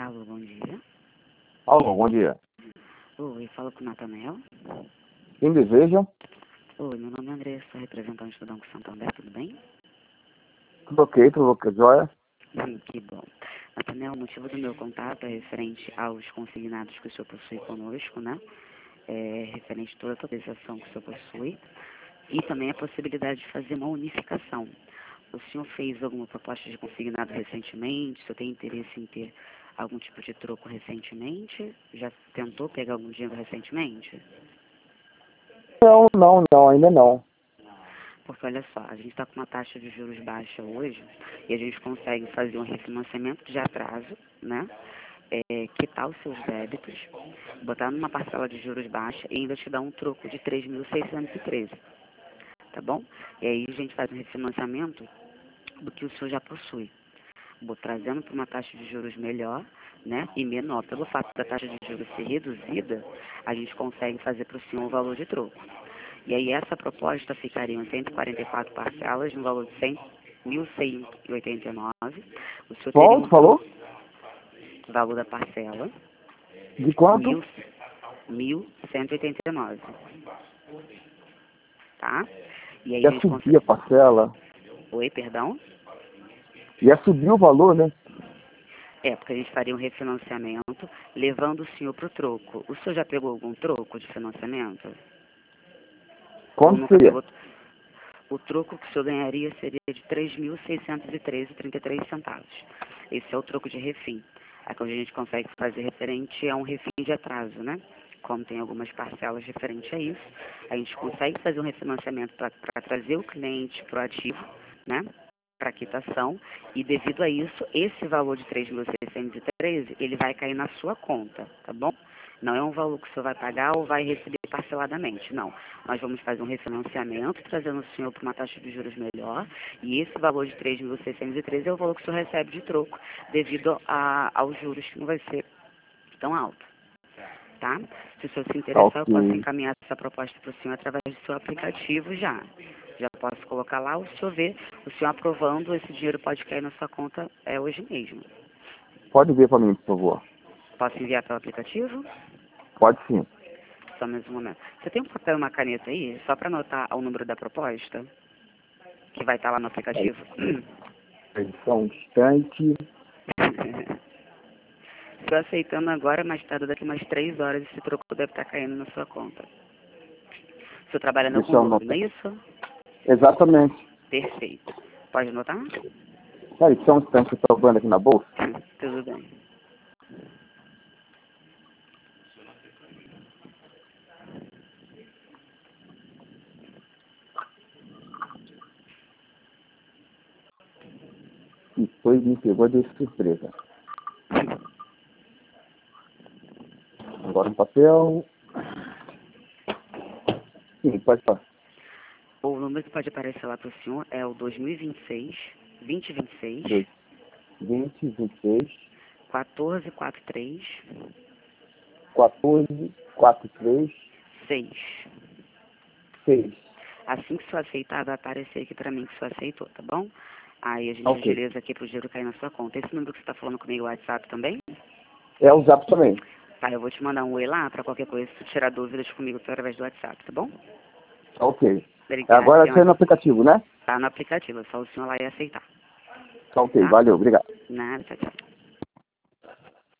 Alô, bom dia. Alô, bom dia. Oi, fala com o Natanael. Quem deseja? Oi, meu nome é André, sou representante do Banco Santander, tudo bem? Tudo ok, joia? Que bom. Natanael, o motivo do meu contato é referente aos consignados que o senhor possui conosco, né? Referente a toda a autorização que o senhor possui e também a possibilidade de fazer uma unificação. O senhor fez alguma proposta de consignado recentemente? O senhor tem interesse em ter algum tipo de troco recentemente? Já tentou pegar algum dinheiro recentemente? Não, ainda não. Porque olha só, a gente está com uma taxa de juros baixa hoje e a gente consegue fazer um refinanciamento de atraso, né? Quitar os seus débitos, botar numa parcela de juros baixa e ainda te dar um troco de 3.613, tá bom? E aí a gente faz um refinanciamento do que o senhor já possui, trazendo para uma taxa de juros melhor, né, e menor. Pelo fato da taxa de juros ser reduzida, a gente consegue fazer para o senhor o valor de troco. E aí essa proposta ficaria em 144 parcelas, no valor de 1.189. O senhor teria Quanto falou? valor da parcela, De quanto? 1.189, tá? E aí a Ia gente subir consegue... a parcela. Oi, perdão? Ia subir o valor, né? Porque a gente faria um refinanciamento levando o senhor para o troco. O senhor já pegou algum troco de financiamento? Ou Quanto nunca seria? pegou? O troco que o senhor ganharia seria de 3.613,33 centavos. Esse é o troco de refim. Aqui onde a gente consegue fazer referente a um refim de atraso, né? Como tem algumas parcelas referente a isso, a gente consegue fazer um refinanciamento para trazer o cliente para o ativo, né? Para quitação, e devido a isso, esse valor de 3.613, ele vai cair na sua conta, tá bom? Não é um valor que o senhor vai pagar ou vai receber parceladamente, não. Nós vamos fazer um refinanciamento, trazendo o senhor para uma taxa de juros melhor, e esse valor de 3.613 é o valor que o senhor recebe de troco, devido aos juros que não vai ser tão alto, tá? Se o senhor se interessar, eu posso Ok. encaminhar essa proposta para o senhor através do seu aplicativo já. Já posso colocar lá, o senhor vê, o senhor aprovando, esse dinheiro pode cair na sua conta hoje mesmo. Pode ver para mim, por favor. Posso enviar pelo aplicativo? Pode sim. Só mais um momento. Você tem um papel e uma caneta aí, só para anotar o número da proposta, que vai estar lá no aplicativo? Só um instante. Estou aceitando agora, mais tarde, daqui umas 3 horas, esse troco deve estar caindo na sua conta. O senhor trabalha na Deixa eu Conduto, não anotar. é isso? Exatamente. Perfeito. Pode anotar? Peraí, só um instante que eu estou vendo aqui na bolsa. Tudo bem. E foi me pegou de surpresa. Agora um papel. Sim, pode falar. O número que pode aparecer lá para o senhor é o 2026 2026 2026 1443 1443 6. 6. Assim que o senhor aceitar, vai aparecer aqui para mim que o senhor aceitou, tá bom? Aí a gente Ok. agiliza aqui para o dinheiro cair na sua conta. Esse número que você está falando comigo, o WhatsApp também? É o Zap também. Tá, eu vou te mandar um oi lá para qualquer coisa, se tu tirar dúvidas comigo através do WhatsApp, tá bom? Ok. Obrigada, Agora tenha você é no aplicativo, né? tá no aplicativo, é só o senhor lá e aceitar. Ok, Tá? valeu, obrigado. Nada, tchau, tchau.